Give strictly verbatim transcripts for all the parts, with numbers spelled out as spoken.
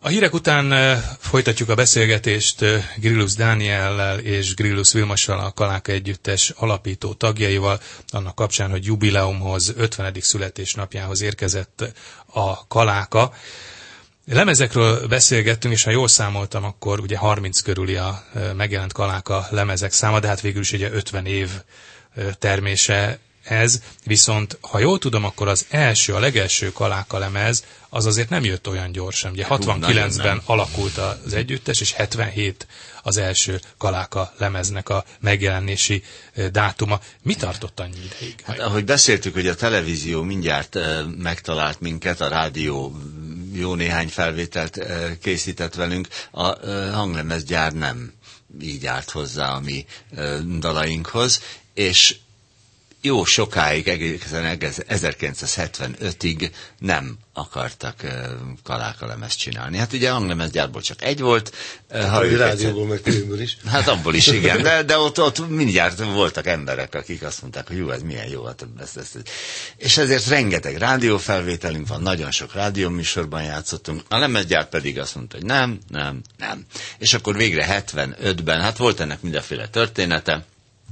A hírek után folytatjuk a beszélgetést Grillus Dániellel és Grillus Vilmossal, a Kaláka Együttes alapító tagjaival, annak kapcsán, hogy jubileumhoz, ötvenedik születésnapjához érkezett a Kaláka. Lemezekről beszélgettünk, és ha jól számoltam, akkor ugye harminc körüli a megjelent Kaláka lemezek száma, de hát végül is ugye ötven év termése ez, viszont ha jól tudom, akkor az első, a legelső Kaláka lemez, az azért nem jött olyan gyorsan. Ugye hatvankilencben alakult az együttes, és hetvenhét az első Kaláka lemeznek a megjelenési dátuma. Mi tartott annyi ideig? Hát, ahogy beszéltük, hogy a televízió mindjárt megtalált minket, a rádió jó néhány felvételt készített velünk, a hanglemezgyár nem így állt hozzá a mi dalainkhoz, és jó sokáig, egészen ezerkilencszázhetvenötig nem akartak uh, Kaláka lemezt csinálni. Hát ugye a hanglemezgyárból csak egy volt. Uh, a rádióból meg filmből is. Hát abból is, igen. De, de ott, ott mindjárt voltak emberek, akik azt mondták, hogy jó, ez milyen jó. Hát ez, ez, ez. És ezért rengeteg rádiófelvételünk van, nagyon sok rádióműsorban játszottunk. A lemezgyár pedig azt mondta, hogy nem, nem, nem. És akkor végre hetvenötben, hát volt ennek mindenféle története,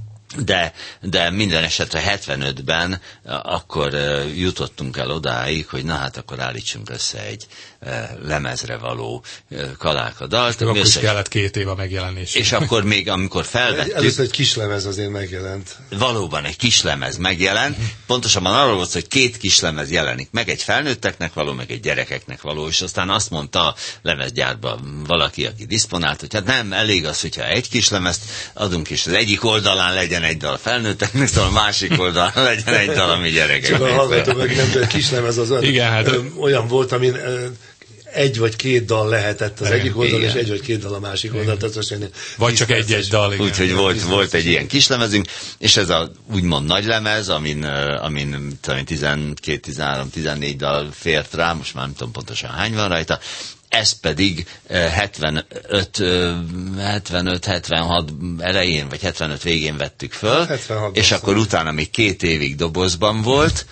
De, de minden esetre hetvenötben akkor uh, jutottunk el odáig, hogy na hát akkor állítsunk össze egy uh, lemezre való uh, Kaláka dalt. Akkor is kellett két év a megjelenés. És akkor még amikor felvettük... Először egy kislemez azért megjelent. Valóban egy kislemez megjelent. Pontosabban arról volt, hogy két kislemez jelenik meg, egy felnőtteknek való, meg egy gyerekeknek való, és aztán azt mondta a lemezgyárban valaki, aki diszponált, hogy hát nem, elég az, hogyha egy kislemezt adunk, és az egyik oldalán legyen egy dal a felnőtteknek, szóval a másik oldalon legyen egy dal, ami gyerekeknek. Csak a hallgató meg nem, de a kislemez az olyan, igen, hát, olyan volt, amin egy vagy két dal lehetett az egyik oldalon, és egy vagy két dal a másik oldalon. Vagy csak egy-egy dal. Úgyhogy volt, volt egy ilyen kislemezünk, és ez a úgymond nagy lemez, amin, amin tizenkét, tizenhárom, tizennégy dal fért rá, most már nem tudom pontosan hány van rajta, ez pedig hetvenöt, hetvenöt, hetvenhat elején, vagy hetvenöt végén vettük föl, hetvenhat és akkor utána még két évig dobozban volt.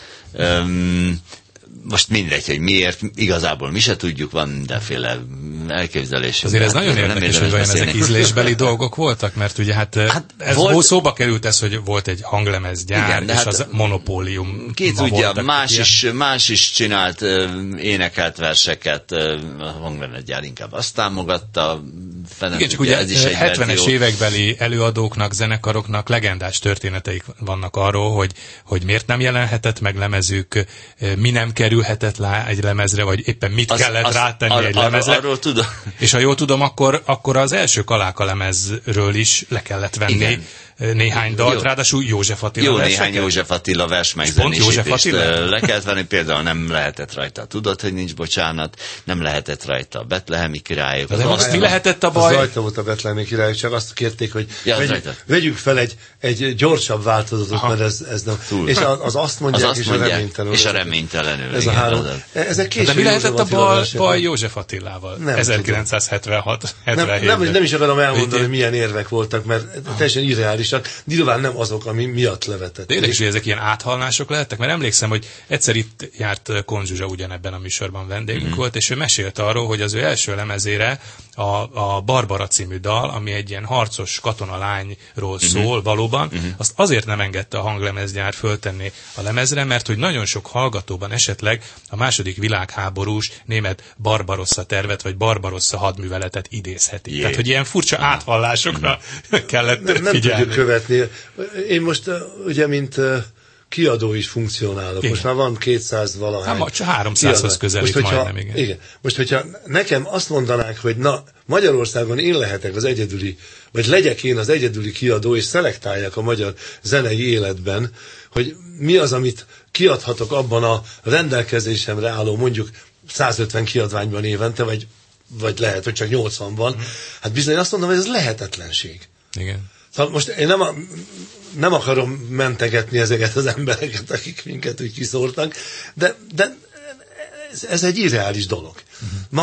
Um, most mindegy, hogy miért, igazából mi se tudjuk, van mindenféle elképzelés. Azért ez nagyon érdekes, hogy vajon ezek ízlésbeli dolgok voltak, mert ugye hát, hát ez volt, szóba került ez, hogy volt egy hanglemezgyár, igen, és hát az monopólium. Ki tudja, más is, más is csinált, énekelt verseket, a hanglemezgyár inkább azt támogatta. Fene, igen, csak ugye, ugye ez is egy hetvenes verzió. Évekbeli előadóknak, zenekaroknak legendás történeteik vannak arról, hogy, hogy miért nem jelenhetett meg lemezük, mi nem kerülhetett le egy lemezre, vagy éppen mit az, kellett az, rátenni ar, egy lemezre. Ar, arról tudom. És ha jól tudom, akkor, akkor az első Kaláka lemezről is le kellett venni. Igen. Néhány dalt, jó. Ráadásul József Attila Jó, verseket. Néhány József Attila vers megzenésítést le kellett venni, például nem lehetett rajta Tudod, hogy nincs bocsánat, nem lehetett rajta a Betlehemi királyok. De most mi lehetett a baj? Az rajta volt a Betlehemi királyok, csak azt kérték, hogy ja, vegyük, vegyük fel egy, egy gyorsabb változatot, aha. Mert ez, ez nem... Túl. És az azt mondják, az azt és mondják, a reménytelenül. És a reménytelenül. Ez a három. Ezek de mi lehetett a baj, baj József Attilával? Nem ezerkilencszázhetvenhat hetvenhét nem, nem, nem is akarom elmondani, hogy milyen érvek voltak, mert teljesen irreálisak. Nyilván nem azok, ami miatt levetett. Érdekes, hogy ezek ilyen áthalások lehettek, mert emlékszem, hogy egyszer itt járt Kohn Zsuzsa ugyanebben a műsorban vendégünk mm-hmm. volt, és ő mesélte arról, hogy az ő első lemezére a, a Barbara című dal, ami egy ilyen harcos katonalányról szól mm-hmm. valóban, mm-hmm. azt azért nem engedte a hanglemezgyár föltenni a lemezre, mert hogy nagyon sok hallgatóban esetleg a második világháborús német Barbarossa tervet, vagy Barbarossa hadműveletet idézheti. Jé. Tehát, hogy ilyen furcsa ah. áthallásokra mm-hmm. kellett nem, nem figyelni. Tudjuk követni. Én most ugye, mint kiadó is funkcionálok. Igen. Most már van kétszáz valahány. Hát, háromszázhoz közelít most, majdnem, igen. igen. Most, hogyha nekem azt mondanák, hogy na, Magyarországon én lehetek az egyedüli, vagy legyek én az egyedüli kiadó, és szelektáljak a magyar zenei életben, hogy mi az, amit kiadhatok abban a rendelkezésemre álló, mondjuk százötven kiadványban évente, vagy, vagy lehet, hogy csak nyolcvan van, mm. hát bizony azt mondom, hogy ez lehetetlenség. Igen. Szóval most én nem, a, nem akarom mentegetni ezeket az embereket, akik minket úgy kiszórtak, de, de ez, ez egy irreális dolog. Uh-huh. Ma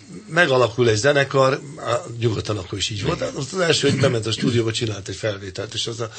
megalakul egy zenekar, nyugodtan akkor is így volt. Az, az első, hogy bement a stúdióba, csinált egy felvételt, és az a...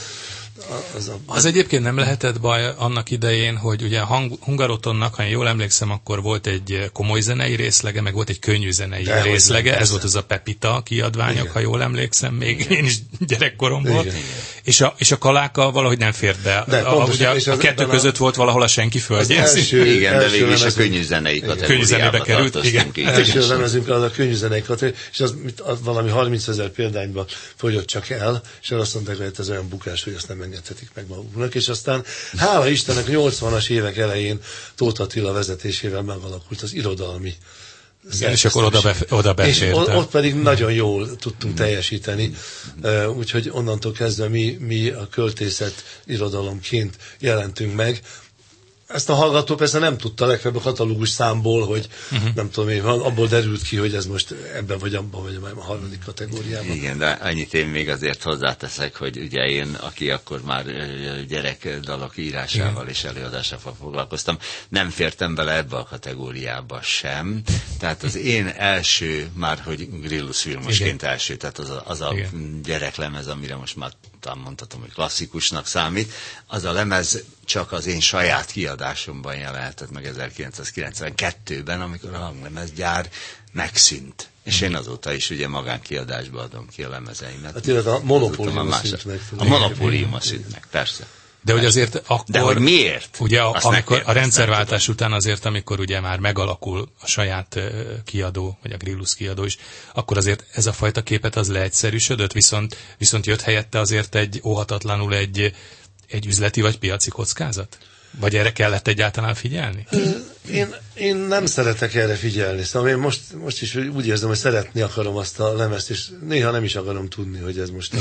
Az, a... az egyébként nem lehetett baj annak idején, hogy ugye a Hungarotonnak, ha én jól emlékszem, akkor volt egy komoly zenei részlege, meg volt egy könnyű zenei De részlege, ez volt az a Pepita kiadványok, igen. ha jól emlékszem, még igen. én is gyerekkoromból. És a, és a Kaláka valahogy nem fért be. De, a, ugye a, a kettő között volt valahol a senki földje. Első, igen, de végül is a könnyű zenei kategóriába került. Igen. Első lemezünk az a könnyű zenei kategóriába, és az, az valami harmincezer példányban fogyott csak el, és azt mondták, hogy ez olyan bukás, hogy azt nem engedhetik meg maguknak, és aztán hála Istennek a nyolcvanas évek elején Tóth Attila vezetésével megalakult az irodalmi Igen, és akkor oda, bef- oda beférte. És ott pedig nagyon jól tudtunk teljesíteni, úgyhogy onnantól kezdve mi, mi a költészet irodalomként jelentünk meg. Ezt a hallgató persze nem tudta, legfeljebb a katalógus számból, hogy uh-huh. nem tudom én, abból derült ki, hogy ez most ebben vagy abban, vagy a harmadik kategóriában. Igen, de annyit én még azért hozzáteszek, hogy ugye én, aki akkor már gyerekdalok írásával és előadásával foglalkoztam, nem fértem bele ebbe a kategóriába sem. Tehát az én első, már hogy Grillus Vilmosként első, tehát az a, az a gyereklemez, amire most már talán mondhatom, hogy klasszikusnak számít, az a lemez csak az én saját kiadásomban jelenhetett meg ezerkilencszázkilencvenkettőben, amikor a hanglemezgyár megszűnt. És én azóta is ugye magánkiadásba adom ki a lemezeimet. Hát illetve a monopólium szűnt meg. A monopólium szűnt meg, persze. De hogy azért akkor... De hogy miért? Ugye a, amikor a rendszerváltás után azért, amikor ugye már megalakul a saját kiadó, vagy a Grillus kiadó is, akkor azért ez a fajta képet az leegyszerűsödött, viszont, viszont jött helyette azért egy óhatatlanul egy, egy üzleti vagy piaci kockázat? Vagy erre kellett egyáltalán figyelni? Én, én nem szeretek erre figyelni. Szóval én most, most is úgy érzem, hogy szeretni akarom azt a lemezt, és néha nem is akarom tudni, hogy ez most... A,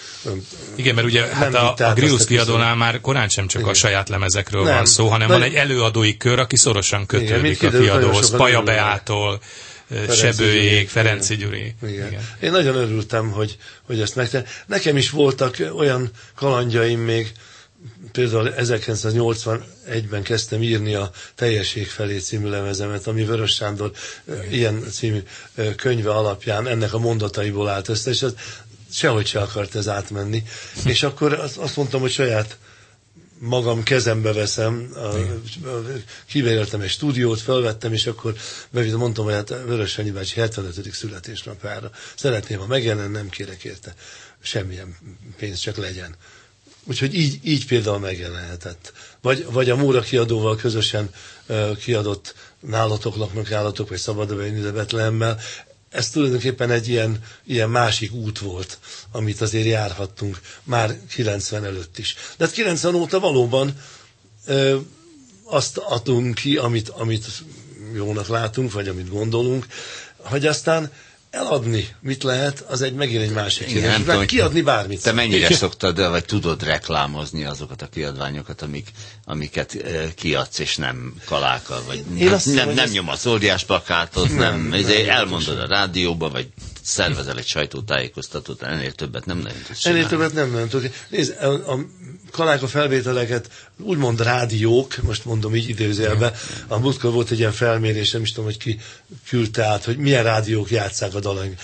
Igen, mert ugye hát a, a Grillus kiadónál már korán sem csak Igen. a saját lemezekről nem. van szó, hanem Nagy... van egy előadói kör, aki szorosan kötődik Igen, a kiadóhoz. Paja Beától, Sebőjék, Ferenci Gyuri. Igen. Igen. Én nagyon örültem, hogy, hogy ezt megtettem. Nekem is voltak olyan kalandjaim még, például ezerkilencszáznyolcvanegyben kezdtem írni a Teljesség felé című lemezemet, ami Vörös Sándor Igen. ilyen című könyve alapján ennek a mondataiból állt össze, és az sehogy se akart ez átmenni. És akkor azt mondtam, hogy saját magam kezembe veszem, kiveléltem egy stúdiót, felvettem, és akkor bevittem, mondtam, hogy hát Vörös Sanyi bácsi hetvenötödik születésnapjára szeretném, ha megjelenne, nem kérek érte semmilyen pénz, csak legyen. Úgyhogy így, így például megjelenhetett. Vagy, vagy a Móra kiadóval közösen uh, kiadott Nálatok laknak állatok, vagy Szabad a Vejni de Betlehemmel. Ez tulajdonképpen egy ilyen, ilyen másik út volt, amit azért járhattunk már kilencven előtt is. De hát kilencven óta valóban ö, azt adunk ki, amit, amit jónak látunk, vagy amit gondolunk, hogy aztán eladni mit lehet, az egy megint egy másik kérdés. Mert kiadni bármit. Te mennyire szoktad, vagy tudod reklámozni azokat a kiadványokat, amik, amiket e, kiadsz, és nem kalákkal, vagy nem, nem, nem, nem nyomasz óriás plakátot, nem, nem, nem elmondod a rádióba, vagy szervezel egy sajtótájékoztatót, ennél többet nem nagyon tudsz Ennél többet nem nagyon tudsz. Nézd, a, a Kaláka felvételeket úgymond rádiók, most mondom így idézőjelben, a múltkor volt egy ilyen felmérés, nem is tudom, hogy ki küldte át, hogy milyen rádiók játsszák a dalaink.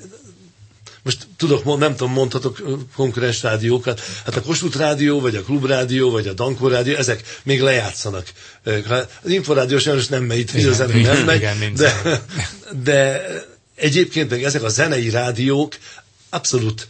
Most tudok, nem tudom, mondhatok konkurens rádiókat. Hát a Kossuth Rádió, vagy a Klubrádió, vagy a Dankó Rádió, ezek még lejátszanak. Az Inforádió sajnos nem megy, itt nem megy, de, de egyébként meg ezek a zenei rádiók abszolút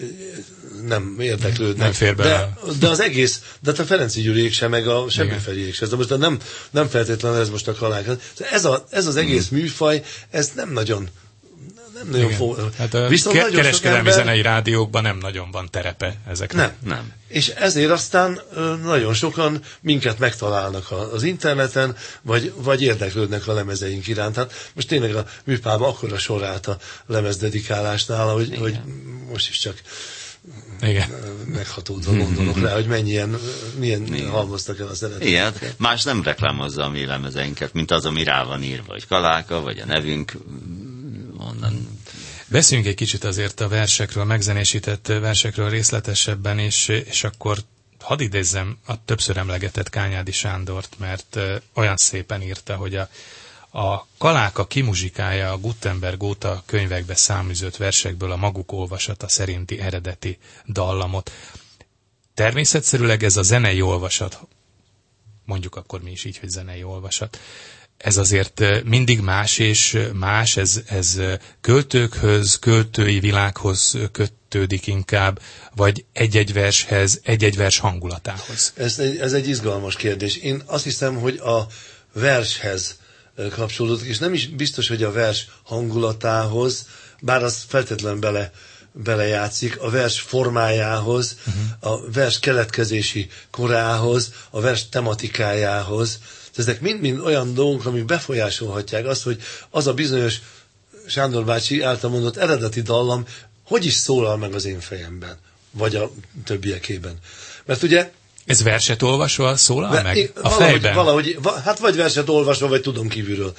nem érdeklődnek. Nem fér de, de az egész, de a Ferenci Gyuriék sem, meg a Semmifeliék sem. De most nem, nem feltétlenül ez most a Kaláka. Ez, a, ez az egész műfaj, ez nem nagyon nem nagyon fog. Hát a ke- kereskedelmi ember... zenei rádiókban nem nagyon van terepe ezeknek. Nem, nem. És ezért aztán nagyon sokan minket megtalálnak az interneten, vagy, vagy érdeklődnek a lemezeink iránt. Hát most tényleg a műpában akkora sor állt a lemezdedikálásnál, hogy, hogy most is csak Igen. meghatódva gondolok rá, hogy mennyien, milyen Igen. halmoztak el a szeretet. Igen, más nem reklámozza a mi lemezeinket, mint az, ami rá van írva, hogy Kaláka, vagy a nevünk onnan. Beszéljünk egy kicsit azért a versekről, megzenésített versekről részletesebben, és, és akkor hadd idézzem a többször emlegetett Kányádi Sándort, mert olyan szépen írta, hogy a, A Kaláka kimuzsikálja a Gutenberg óta könyvekbe száműzött versekből a maguk olvasata szerinti eredeti dallamot. Természetszerűleg ez a zenei olvasat, mondjuk akkor mi is így, hogy zenei olvasat, ez azért mindig más és más, ez, ez költőkhöz, költői világhoz kötődik inkább, vagy egy-egy vershez, egy-egy vers hangulatához? Ez egy, ez egy izgalmas kérdés. Én azt hiszem, hogy a vershez kapcsolódik, és nem is biztos, hogy a vers hangulatához, bár az feltétlenül bele, belejátszik, a vers formájához, uh-huh. a vers keletkezési korához, a vers tematikájához. Ezek mind-mind olyan dolgok, amik befolyásolhatják azt, hogy az a bizonyos Sándor bácsi által mondott eredeti dallam hogy is szólal meg az én fejemben, vagy a többiekében. Mert ugye ez verset olvasva szólal de, meg? Én, a valahogy, fejben? Valahogy, hát vagy verset olvasva, vagy tudom kívülről.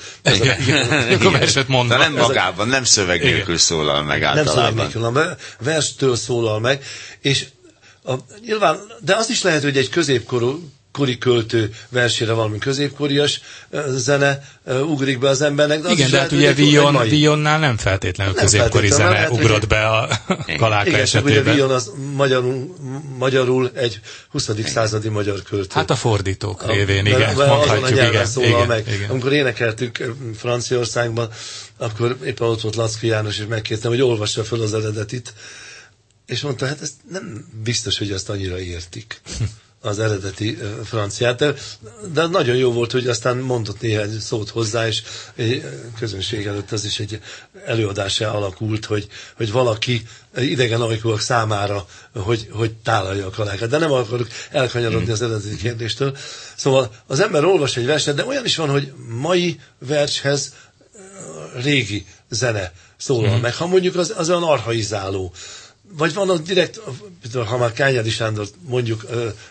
Akkor verset mondva. De nem magában, nem szöveg nélkül szólal meg általában. Nem szöveg nélkül, hanem verstől szólal meg. És a, nyilván, de az is lehet, hogy egy középkorú kori költő versére valami középkorias zene uh, ugrik be az embernek. De igen, de hát ugye Villon, Villonnál nem feltétlenül nem középkori feltétlenül, zene lehet, ugrott be a Kaláka igen, esetében. Igen, ugye Villon az magyarul, magyarul egy huszadik századi magyar költő. Hát a fordítók révén, a, igen, de, mondhatjuk, azon a igen, szólal igen, meg. Igen. Amikor énekeltük Franciaországban, akkor éppen ott volt Laczky János, és megkértem, hogy olvassa fel az eredetit, és mondta, hát ez nem biztos, hogy ezt annyira értik. Az eredeti uh, franciát, de, de nagyon jó volt, hogy aztán mondott néhány szót hozzá, és egy közönség előtt az is egy előadásá alakult, hogy, hogy valaki idegen ajkúak számára, hogy, hogy tálalja a Kalákát. De nem akarok elkanyarodni mm. az eredeti kérdéstől. Szóval az ember olvas egy verset, de olyan is van, hogy mai vershez uh, régi zene szólal mm. meg. Ha mondjuk az, az olyan archaizáló, vagy van az direkt, ha már Kányádi Sándor mondjuk,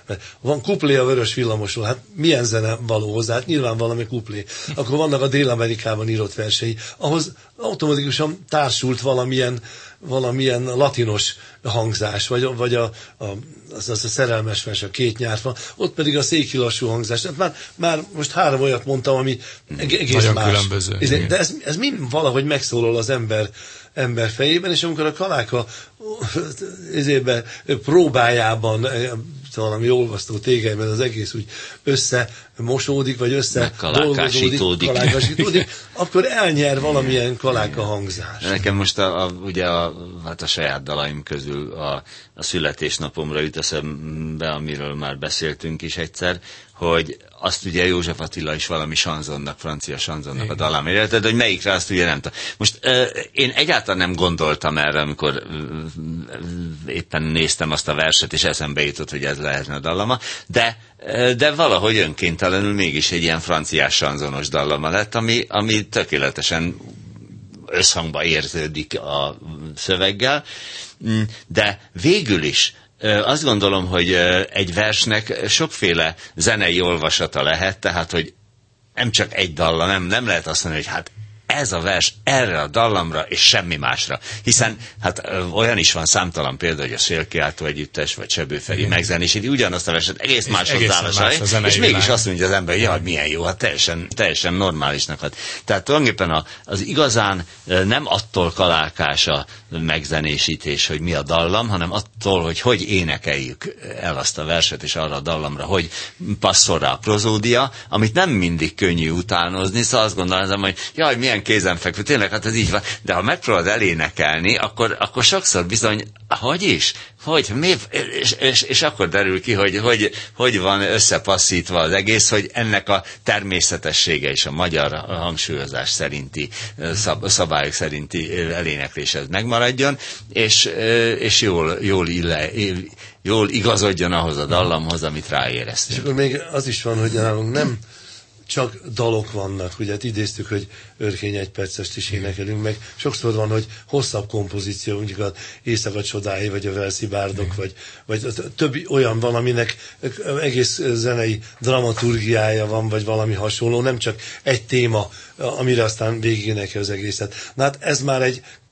van kuplé a Vörös villamosról, hát milyen zene való hozzá, hát nyilván valami kuplé. Akkor vannak a Dél-Amerikában írott versei, ahhoz automatikusan társult valamilyen, valamilyen latinos hangzás, vagy, vagy a, a, az, az a szerelmes vers, a Két nyár van, ott pedig a széki lassú hangzás. Hát már, már most három olyat mondtam, ami egész nagyon más. Különböző. Ez, de ez, ez mind valahogy megszólal az ember ember fejében, és amikor a Kaláka ezében próbájában valami olvasztó tégelyben az egész úgy összemosódik, vagy összedolgozódik, kalákásítódik, akkor elnyer valamilyen Kaláka hangzás. Nekem most a, a, ugye a, hát a saját dalaim közül a, a születésnapomra jut eszembe, amiről már beszéltünk is egyszer, hogy azt ugye József Attila is valami sanzonnak, francia sanzonnak a dalám érted, hogy melyikre azt ugye nem tudom. Most uh, én egyáltalán nem gondoltam erre, amikor uh, éppen néztem azt a verset, és eszembe jutott, hogy ez lehetne a dallama, de, uh, de valahogy önkéntelenül mégis egy ilyen franciás sanzonos dallama lett, ami, ami tökéletesen összhangba érződik a szöveggel, de végül is azt gondolom, hogy egy versnek sokféle zenei olvasata lehet, tehát, hogy nem csak egy dalla, nem, nem lehet azt mondani, hogy hát ez a vers erre a dallamra, és semmi másra. Hiszen hát olyan is van számtalan példa, hogy a Szélkiáltó együttes, vagy Sebőferi megzenésíti ugyanazt a verset egész máshoz állásai, és mégis azt mondja az ember, hogy jaj, milyen jó, hát teljesen, teljesen normálisnak hat. Tehát tulajdonképpen a, az igazán nem attól kalákás a megzenésítés, hogy mi a dallam, hanem attól, hogy hogy énekeljük el azt a verset, és arra a dallamra, hogy passzol rá a prozódia, amit nem mindig könnyű utánozni, szóval azt gondolom, hogy jaj, milyen kézenfekvő, tényleg, hát ez így van, de ha megpróbálod elénekelni, akkor, akkor sokszor bizony, hogy is? Hogy? Mi? És, és, és akkor derül ki, hogy, hogy hogy van összepasszítva az egész, hogy ennek a természetessége és a magyar hangsúlyozás szerinti, szab, szabályok szerinti elénekléshez megmaradjon, és, és jól, jól, ille, jól igazodjon ahhoz a dallamhoz, amit ráéreztünk. És akkor még az is van, hogy nálunk nem csak dalok vannak, ugye hát idéztük, hogy Örkény egy percest is énekelünk meg. Sokszor van, hogy hosszabb kompozíció, mondjuk az Éjszaka csodái, vagy a Velszi bárdok, vagy, vagy többi olyan van, aminek egész zenei dramaturgiája van, vagy valami hasonló, nem csak egy téma, amire aztán végigénekel az egészet. Na hát ez már egy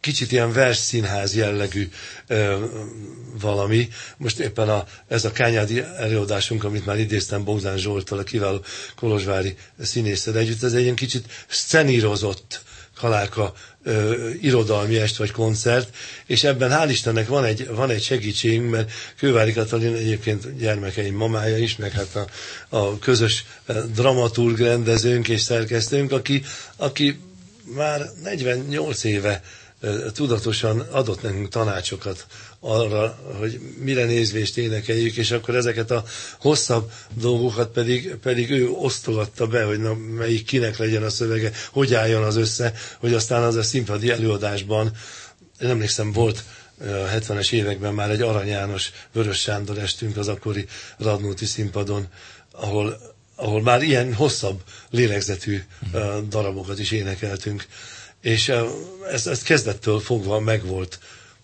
kicsit ilyen versszínház jellegű ö, valami. Most éppen a, ez a kányádi előadásunk, amit már idéztem Bogdán Zsolttal, a kiváló kolozsvári színésszel együtt, ez egy ilyen kicsit szenírozott Kaláka ö, irodalmi est vagy koncert, és ebben hál' Istennek van egy, van egy segítségünk, mert Kővári Katalin egyébként gyermekeim mamája is, meg hát a, a közös dramaturg rendezőnk és szerkesztőnk, aki, aki már negyvennyolc éve tudatosan adott nekünk tanácsokat arra, hogy mire nézvést énekeljük, és akkor ezeket a hosszabb dolgokat pedig, pedig ő osztogatta be, hogy na, melyik kinek legyen a szövege, hogy álljon az össze, hogy aztán az a színpadi előadásban, én emlékszem, volt a hetvenes években már egy Arany János, Vörös Sándor estünk az akkori Radnóti színpadon, ahol, ahol már ilyen hosszabb lélegzetű darabokat is énekeltünk. És ez, ez kezdettől fogva megvolt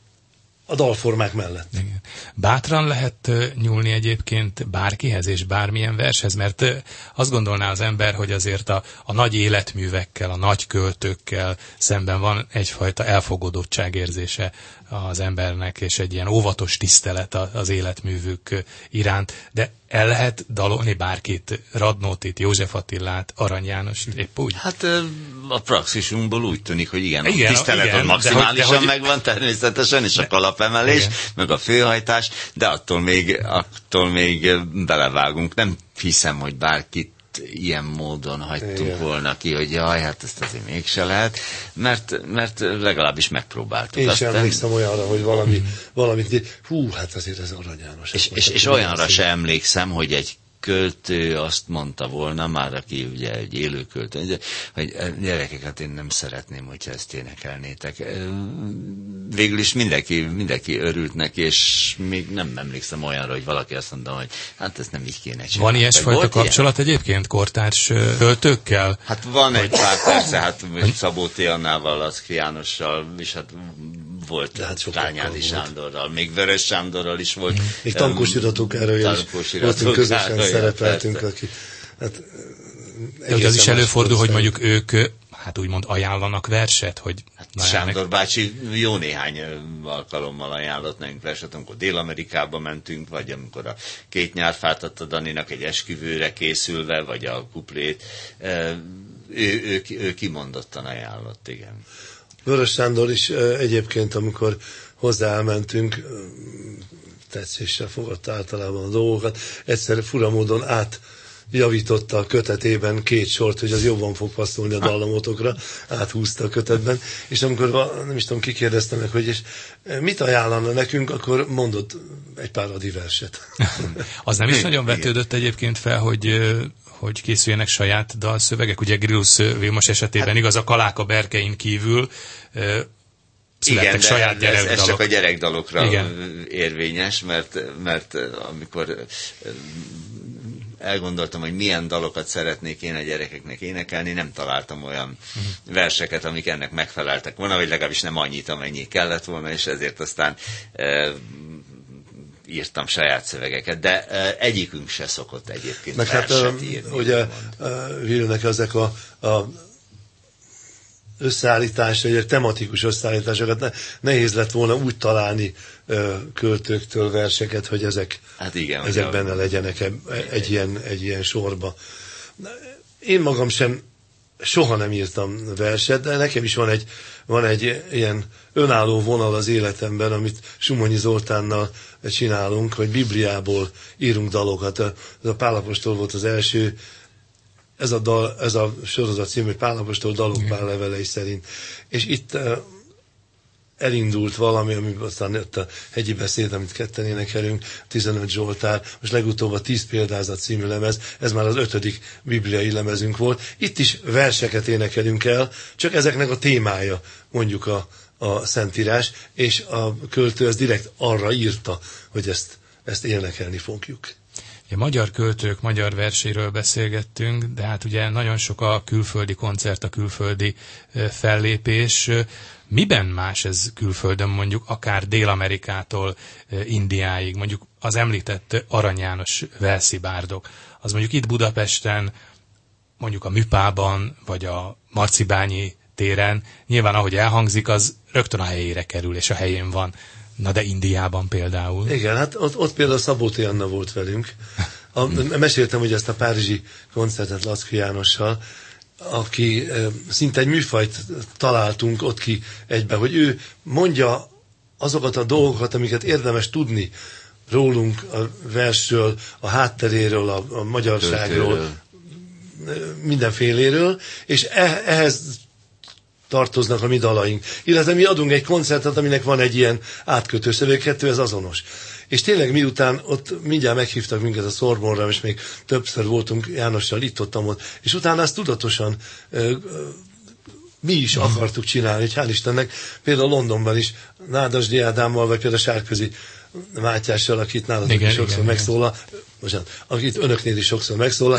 a dalformák mellett. Igen. Bátran lehet nyúlni egyébként bárkihez és bármilyen vershez, mert azt gondolná az ember, hogy azért a, a nagy életművekkel, a nagy költőkkel szemben van egyfajta elfogadottságérzése az embernek, és egy ilyen óvatos tisztelet az életművük iránt, de el lehet dalolni bárkit, Radnótit, József Attilát, Arany Jánost, épp úgy? Hát a praxisunkból úgy tűnik, hogy igen, igen a tisztelet igen, maximálisan de hogy, de hogy, megvan természetesen, és de, a kalapemelés, igen. meg a főhajtás, de attól még, attól még belevágunk. Nem hiszem, hogy bárkit ilyen módon hagytunk igen. volna ki, hogy jaj, hát ezt azért mégse lehet, mert, mert legalábbis megpróbáltuk. Én sem emlékszem olyanra, hogy valami, mm. valamit, hú, hát azért ez Arany János. És, és, és olyanra sem emlékszem, hogy egy költő azt mondta volna, már aki ugye egy élő költő, hogy gyerekeket én nem szeretném, hogyha ezt énekelnétek. Végül is mindenki, mindenki örült neki, és még nem emlékszem olyanra, hogy valaki azt mondta, hogy hát ezt nem így kéne csinálni. Van ilyesfajta kapcsolat ilyen? Egyébként kortárs költőkkel? Hát van egy pár persze, hát Szabó T. Annával, Laszki Jánossal, és hát volt hát Kányádi Sándorral, még Vörös Sándorral is volt. Még Tankós Iratókáról is voltunk, közösen szerepeltünk, aki... Hát, de hogy az is előfordul, hogy mondjuk ők, hát úgymond ajánlanak verset, hogy... Hát Sándor bácsi jó néhány alkalommal ajánlott nekünk verset, amikor Dél-Amerikába mentünk, vagy amikor a Két nyárfát adta Daninak egy esküvőre készülve, vagy a kuplét. Ő, ő, ő kimondottan ajánlott, igen. Vörös Sándor is egyébként, amikor hozzá elmentünk, tetszéssel fogadta általában a dolgokat, egyszer furamódon átjavította a kötetében két sort, hogy az jobban fog passzolni a dallamotokra, áthúzta a kötetben, és amikor, nem is tudom, kikérdeztem meg, hogy és mit ajánlana nekünk, akkor mondott egy pár adi verset. Az nem is nagyon vetődött egyébként fel, hogy hogy készüljenek saját dalszövegek. Ugye Grillusz Vilmos esetében hát, igaz, a Kaláka berkein kívül uh, születtek igen, saját de ez, gyerekdalok. ez csak a gyerekdalokra igen. érvényes, mert, mert amikor elgondoltam, hogy milyen dalokat szeretnék én a gyerekeknek énekelni, nem találtam olyan uh-huh. verseket, amik ennek megfeleltek volna, vagy legalábbis nem annyit, amennyi kellett volna, és ezért aztán uh, írtam saját szövegeket, de uh, egyikünk se szokott egyébként meg verset hát, írni. Ugye Vilnek ezek a, a összeállítás, vagy tematikus összeállításokat ne, nehéz lett volna úgy találni uh, költőktől verseket, hogy ezek, hát igen, ezek benne a... legyenek egy, egy, ilyen, egy ilyen sorba. Én magam sem soha nem írtam verset, de nekem is van egy, van egy ilyen önálló vonal az életemben, amit Sumonyi Zoltánnal csinálunk, hogy Bibliából írunk dalokat. Ez a Pál apostol volt az első, ez a, dal, ez a sorozat cím, hogy Pál apostol dalok Pál levelei szerint. És itt elindult valami, ami aztán jött a hegyi beszéd, amit ketten énekelünk, tizenöt Zsoltár, most legutóbb a tíz példázat című lemez, ez már az ötödik bibliai lemezünk volt. Itt is verseket énekelünk el, csak ezeknek a témája mondjuk a, a Szentírás, és a költő ez direkt arra írta, hogy ezt, ezt énekelni fogjuk. Ja, magyar költők, magyar verséről beszélgettünk, de hát ugye nagyon sok a külföldi koncert, a külföldi fellépés. Miben más ez külföldön, mondjuk akár Dél-Amerikától Indiáig, mondjuk az említett Arany János velszi bárdok, az mondjuk itt Budapesten, mondjuk a Műpában, vagy a Marcibányi téren, nyilván ahogy elhangzik, az rögtön a helyére kerül, és a helyén van. Na de Indiában például. Igen, hát ott, ott például Szabóti Anna volt velünk. A, meséltem, hogy ezt a párizsi koncertet Laczky Jánossal, aki e, szinte egy műfajt találtunk ott ki egyben, hogy ő mondja azokat a dolgokat, amiket érdemes tudni rólunk, a versről, a hátteréről, a, a magyarságról, Töltőről. mindenféléről, és e, ehhez tartoznak a mi dalaink. Illetve mi adunk egy koncertet, aminek van egy ilyen átkötő szöveg, kettő, ez azonos. És tényleg miután ott mindjárt meghívtak minket a Sorbonra, és még többször voltunk Jánossal itt, ott, ott, és utána ezt tudatosan ö, ö, mi is akartuk csinálni, hogy hál' Istennek, például Londonban is Nádasdy Ádámmal, vagy például Sárközi Mátyással, akit nálatok is sokszor igen, megszólal, bocsánat, akit önöknél is sokszor megszólal,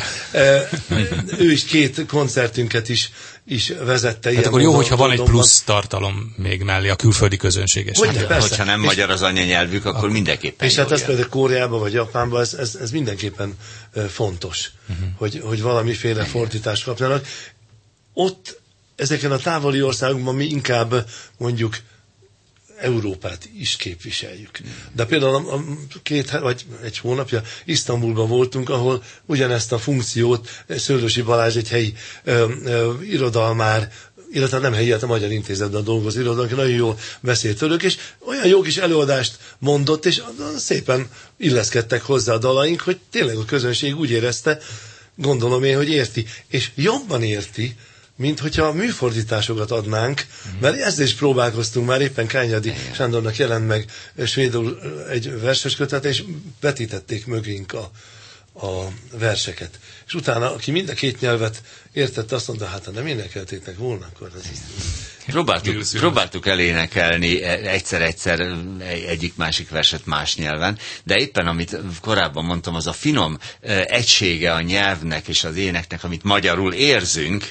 ő is két koncertünket is, is vezette. Hát akkor jó, hogyha van egy plusz tartalom még mellé a külföldi közönség esetében. Hát, hogyha nem és, magyar az anyanyelvük, akkor mindenképpen. És hát ez például Koreában vagy Japánban, ez, ez, ez mindenképpen fontos, uh-huh. hogy, hogy valamiféle igen. fordítást kapjanak. Ott ezeken a távoli országokban mi inkább mondjuk Európát is képviseljük. De például a, a két vagy egy hónapja Isztambulban voltunk, ahol ugyanezt a funkciót Szőlősi Balázs egy helyi ö, ö, irodalmár, illetve nem helyi, hát a Magyar Intézetben dolgozó irodalmár, aki nagyon jól beszélt tőlük, és olyan jó kis előadást mondott, és szépen illeszkedtek hozzá a dalaink, hogy tényleg a közönség úgy érezte, gondolom én, hogy érti. És jobban érti, mint hogyha műfordításokat adnánk, mert ezzel is próbálkoztunk, már éppen Kányadi Sándornak jelent meg svédul egy verses kötet, és vetítették mögénk a, a verseket. És utána, aki mind a két nyelvet értette, azt mondta, hát ha nem énekeltétek volna, akkor az is... Próbáltuk, próbáltuk elénekelni egyszer-egyszer egyik-másik verset más nyelven, de éppen amit korábban mondtam, az a finom egysége a nyelvnek és az éneknek, amit magyarul érzünk,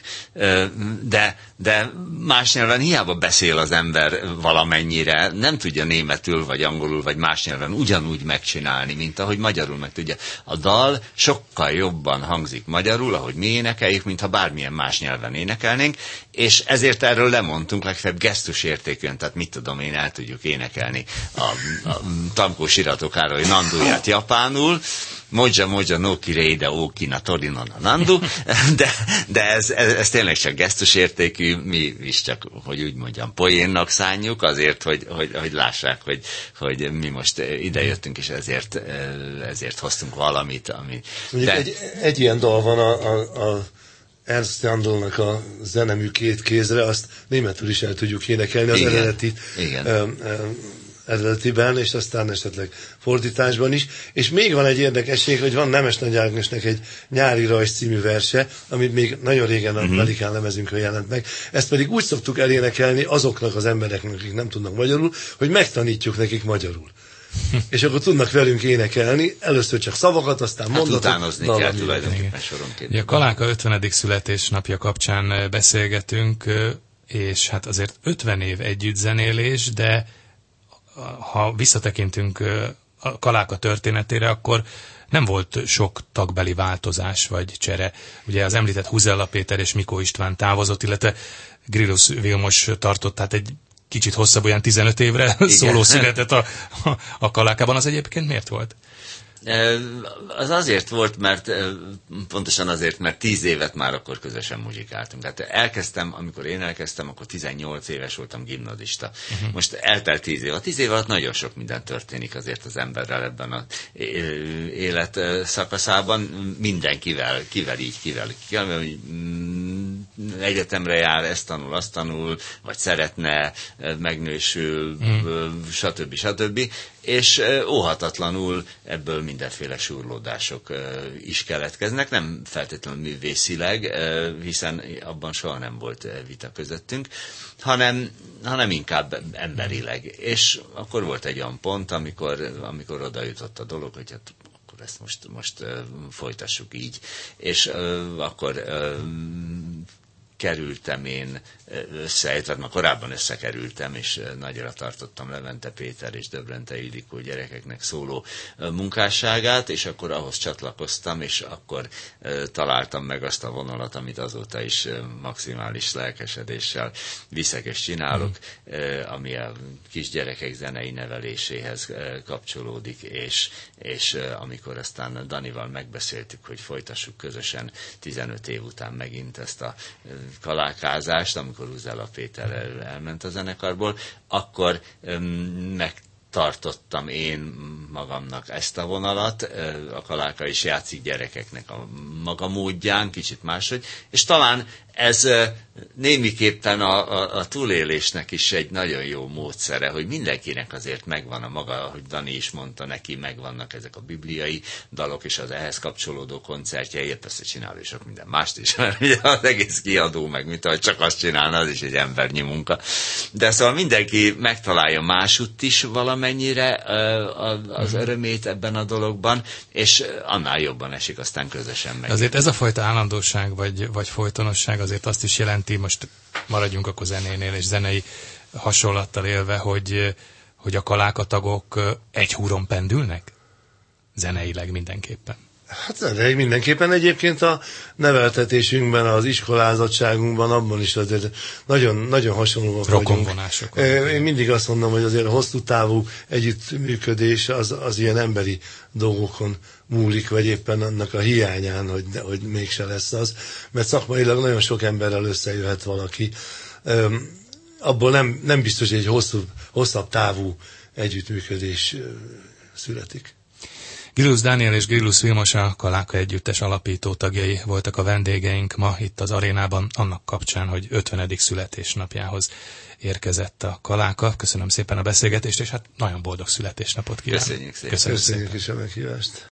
de, de más nyelven hiába beszél az ember valamennyire, nem tudja németül, vagy angolul, vagy más nyelven ugyanúgy megcsinálni, mint ahogy magyarul meg tudja. A dal sokkal jobban hangzik magyarul, ahogy mi énekeljük, mintha bármilyen más nyelven énekelnénk, és ezért erről lemondtunk, legfeljebb gesztusértékűen, tehát mit tudom én, el tudjuk énekelni a, a Tamkó Sirato Károly Nanduját japánul, Moja Moja no Kireide Okina Torino na Nandu, de, de ez, ez, ez tényleg csak gesztusértékű, mi is csak, hogy úgy mondjam, poénnak szánjuk, azért, hogy, hogy, hogy lássák, hogy, hogy mi most idejöttünk, és ezért, ezért hoztunk valamit, ami... De... Egy, egy ilyen dal van a, a, a Ernst Jandlnak a zenemű két kézre, azt németül is el tudjuk énekelni, az igen, eredeti igen. Ö, ö, eredetiben, és aztán esetleg fordításban is. És még van egy érdekesség, hogy van Nemes Nagy Ágnesnek egy Nyári rajz című verse, amit még nagyon régen a uh-huh. Pelikán lemezünkön jelent meg. Ezt pedig úgy szoktuk elénekelni azoknak az embereknek, akik nem tudnak magyarul, hogy megtanítjuk nekik magyarul. És akkor tudnak velünk énekelni, először csak szavakat, aztán hát mondatot. Utánozni kell tulajdonképpen soronként. A Kaláka ötvenedik születésnapja kapcsán beszélgetünk, és hát azért ötven év együtt zenélés, de ha visszatekintünk a Kaláka történetére, akkor nem volt sok tagbeli változás vagy csere. Ugye az említett Huzella Péter és Mikó István távozott, illetve Grillus Vilmos tartott, tehát egy kicsit hosszabb, olyan tizenöt évre szóló született a, a, a Kalákában. Az egyébként miért volt? Az azért volt, mert pontosan azért, mert tíz évet már akkor közösen muzsikáltunk. Tehát elkezdtem, amikor én elkezdtem, akkor tizennyolc éves voltam gimnazista. Uh-huh. Most eltelt tíz év. A tíz év alatt nagyon sok minden történik azért az emberrel ebben az élet szakaszában. Mindenkivel, kivel így, kivel, kivel egyetemre jár, ezt tanul, azt tanul, vagy szeretne, megnősül, uh-huh. stb. stb. És óhatatlanul ebből mindenféle súrlódások is keletkeznek, nem feltétlenül művészileg, hiszen abban soha nem volt vita közöttünk, hanem, hanem inkább emberileg. És akkor volt egy olyan pont, amikor, amikor oda jutott a dolog, hogy hát akkor ezt most, most folytassuk így. És akkor kerültem én össze, tehát már korábban összekerültem, és nagyra tartottam Levente Péter és Döbrente Ildikó gyerekeknek szóló munkásságát, és akkor ahhoz csatlakoztam, és akkor találtam meg azt a vonalat, amit azóta is maximális lelkesedéssel viszek és csinálok, ami a kisgyerekek zenei neveléséhez kapcsolódik, és, és amikor aztán Danival megbeszéltük, hogy folytassuk közösen tizenöt év után megint ezt a kalákázást, amikor Uzella Péter elment a zenekarból, akkor meg tartottam én magamnak ezt a vonalat, a Kaláka is játszik gyerekeknek a maga módján, kicsit máshogy, és talán ez némiképpen a, a, a túlélésnek is egy nagyon jó módszere, hogy mindenkinek azért megvan a maga, ahogy Dani is mondta, neki megvannak ezek a bibliai dalok, és az ehhez kapcsolódó koncertjei, persze csinál és sok minden mást is, mert ugye az egész kiadó meg, mint ahogy csak azt csinálna, az is egy embernyi munka. De szóval mindenki megtalálja másutt is valamennyire az örömét ebben a dologban, és annál jobban esik aztán közösen meg. Azért ez a fajta állandóság, vagy, vagy folytonosság azért azt is jelenti, most maradjunk akkor zenénél és zenei hasonlattal élve, hogy, hogy a kalákatagok egy húron pendülnek? Zeneileg mindenképpen. Hát zeneileg mindenképpen. Egyébként a neveltetésünkben, az iskolázottságunkban, abban is azért nagyon, nagyon hasonlóak vagyunk. Rokonvonások. Én mindig azt mondom, hogy azért a hosszú távú együttműködés az, az ilyen emberi dolgokon múlik, vagy éppen annak a hiányán, hogy, hogy mégse lesz az. Mert szakmailag nagyon sok emberrel összejöhet valaki. Abból nem, nem biztos, hogy egy hosszú, hosszabb távú együttműködés születik. Grillus Dániel és Grillus Vilmos, a Kaláka Együttes alapító tagjai voltak a vendégeink ma itt az arénában, annak kapcsán, hogy ötvenedik születésnapjához érkezett a Kaláka. Köszönöm szépen a beszélgetést, és hát nagyon boldog születésnapot kívánok. Köszönjük szépen. Köszönjük is a meghívást.